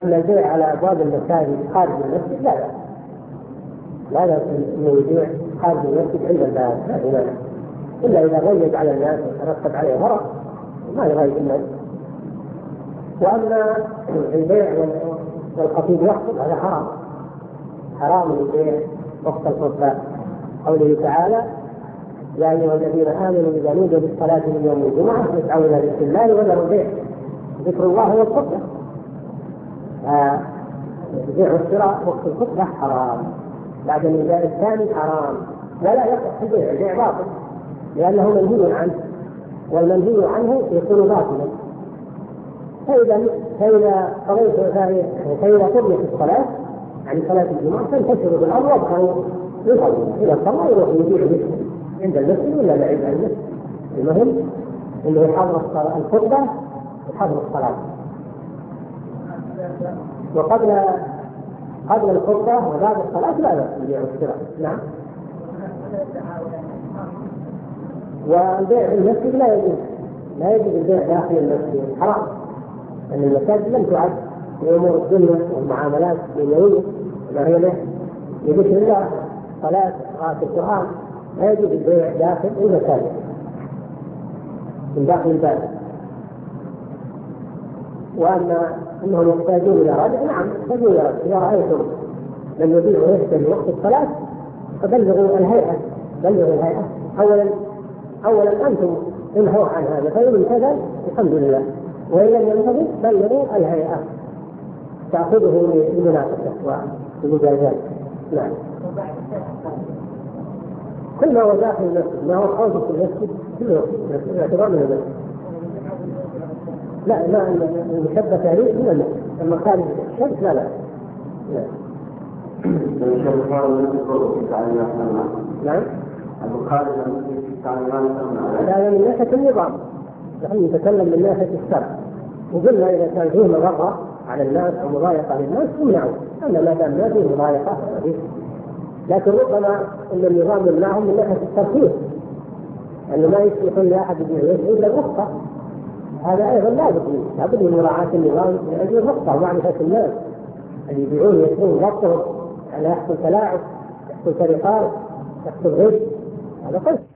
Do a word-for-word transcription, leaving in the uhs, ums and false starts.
أما البيع على أبواب المساجد خارج المسجد لا لا لا لا إنه يبيع خارج المسجد عند الباب لا، إلا إذا غيب على الناس وترتب عليه ضرر ما يغيب الناس. وأما البيع والخطيب يخطب هذا حرام، حرام البيع وقت الخطبة. قوله تعالى: يا أيها الذين آمنوا إذا نودي للصلاة من يوم الجمعة فاسعوا إلى ذكر الله وذروا البيع، ذكر الله والخطبة. البيع والشراء وقت الخطبة حرام، بعد النداء الثاني حرام، ولا يصح البيع، البيع باطل لأنه منهي عنه، والمنهي عنه يكون باطلا. فإذا فإذا قضيت فإذا قضيت الصلاة يعني صلاة الجمعة تنتشر بالأرض وابقوا يصلوا إلى الصلاة يروح يبيع عند المسجد ولا بعيد عن المسجد. المهم إنه يحضر الخطبة ويحضر الصلاة. وقبل قبل الخطبة وبعد الصلاة لا بأس بالبيع والشراء. نعم. والبيع في المسجد لا يجوز، لا يجوز البيع داخل المسجد، حرام، لأن المساجد لم تعد لأمور الدنيا والمعاملات الدنيوية، ما هي له لذكر الله، صلاة، قراءة القرآن، لا يجوز البيع داخل المساجد من داخل الباب. وأما أنهم يحتاجون إلى رجع، نعم يحتاجون إلى رجع. إذا رأيتم من يبيع ويشتري وقت الصلاة فبلغوا الهيئة، بلغوا الهيئة أولا أولا أنتم انهوا عن هذا، فإن انتهى الحمد لله، وإن لم ينتهي بلغوا الهيئة تأخذه لمناقشة ومجازات. نعم. كل ما هو داخل المسجد، ما هو خارج المسجد كله يعتبر من المسجد. لا ما المشبه تاريخ من المسجد، أما خارج الشمس لا لا. نعم. هذا من ناحية النظام، نحن نتكلم من ناحية الشرع، وقلنا إذا كان فيه مضرة على الناس أو مضايقة للناس يمنعوا، أما ما دام ما فيه مضايقة. لكن ربما أن النظام يمنعهم من ناحية الترفيه، أنه ما يسمح لأحد إلا الرخصة، هذا أيضا لابد لابد من مراعاة النظام من أجل الرخصة ومعرفة الناس اللي يبيعون يشترون ضبطهم، لا يحصل تلاعب، يحصل سرقات، يحصل غش، هذا قصد.